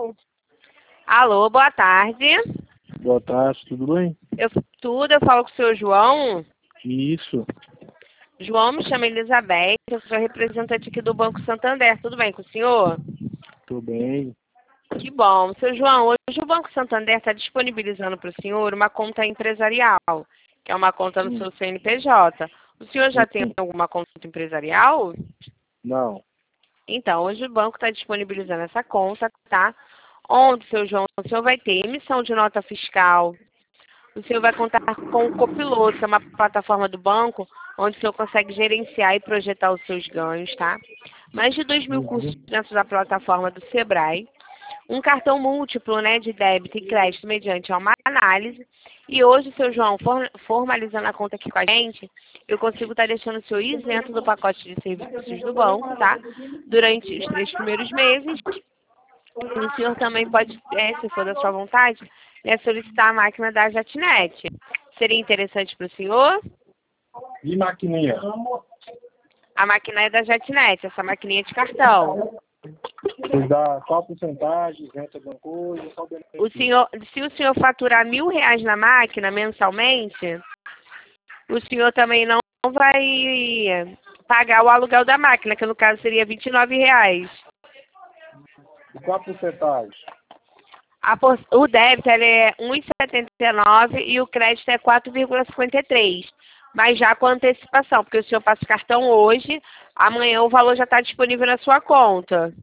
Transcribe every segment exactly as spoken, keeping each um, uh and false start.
Alô, boa tarde. Boa tarde, tudo bem? Eu, tudo, eu falo com o senhor João. Isso, João, me chama Elizabeth, eu sou representante aqui do Banco Santander. Tudo bem com o senhor? tô bem. Que bom. Seu João, hoje o Banco Santander está disponibilizando para o senhor uma conta empresarial, que é uma conta no Hum, seu C N P J. O senhor já tem hum, alguma conta empresarial? Não. Então, hoje o banco está disponibilizando essa conta, tá? Onde, seu João, o senhor vai ter emissão de nota fiscal, o senhor vai contar com o Copiloto, que é uma plataforma do banco, onde o senhor consegue gerenciar e projetar os seus ganhos, tá? Mais de dois mil cursos Uhum. dentro da plataforma do Sebrae. Um cartão múltiplo, né, de débito e crédito mediante uma análise. E hoje, seu João, for- formalizando a conta aqui com a gente, eu consigo estar deixando o senhor isento do pacote de serviços do banco, tá? Durante os três primeiros meses. E o senhor também pode, é, se for da sua vontade, né, solicitar a máquina da Jatnet. Seria interessante para o senhor? E maquininha? A máquina é da Jatnet, essa maquininha de cartão. Você dá qual porcentagem, isenta alguma coisa, só o O benefício? senhor, se o senhor faturar mil reais na máquina mensalmente, o senhor também não vai pagar o aluguel da máquina, que no caso seria vinte e nove reais. E qual a porcentagem? A por- o débito ele é um vírgula setenta e nove e o crédito é quatro vírgula cinquenta e três. Mas já com antecipação, porque o senhor passa o cartão hoje, amanhã o valor já está disponível na sua conta.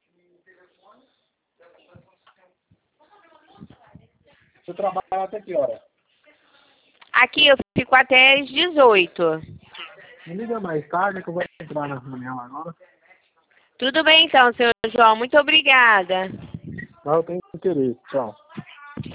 Você trabalha até que hora? Aqui eu fico até às dezoito. Me liga mais tarde que eu vou entrar na reunião agora. Tudo bem então, senhor João. Muito obrigada. Não, eu tenho interesse. Tchau.